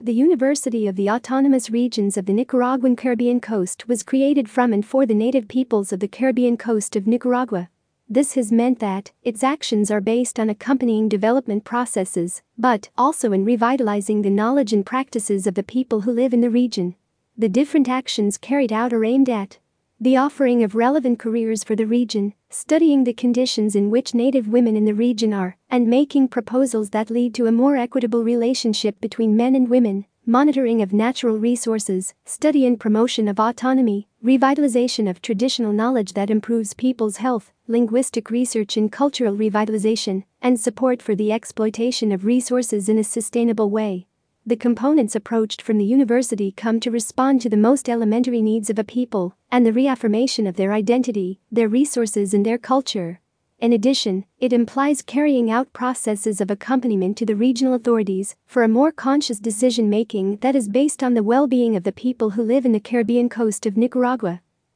The University of the Autonomous Regions of the Nicaraguan Caribbean Coast was created from and for the native peoples of the Caribbean coast of Nicaragua. This has meant that its actions are based on accompanying development processes, but also in revitalizing the knowledge and practices of the people who live in the region. The different actions carried out are aimed at the offering of relevant careers for the region, studying the conditions in which Native women in the region are, and making proposals that lead to a more equitable relationship between men and women, monitoring of natural resources, study and promotion of autonomy, revitalization of traditional knowledge that improves people's health, linguistic research and cultural revitalization, and support for the exploitation of resources in a sustainable way. The components approached from the university come to respond to the most elementary needs of a people and the reaffirmation of their identity, their resources and their culture. In addition, it implies carrying out processes of accompaniment to the regional authorities for a more conscious decision-making that is based on the well-being of the people who live in the Caribbean coast of Nicaragua.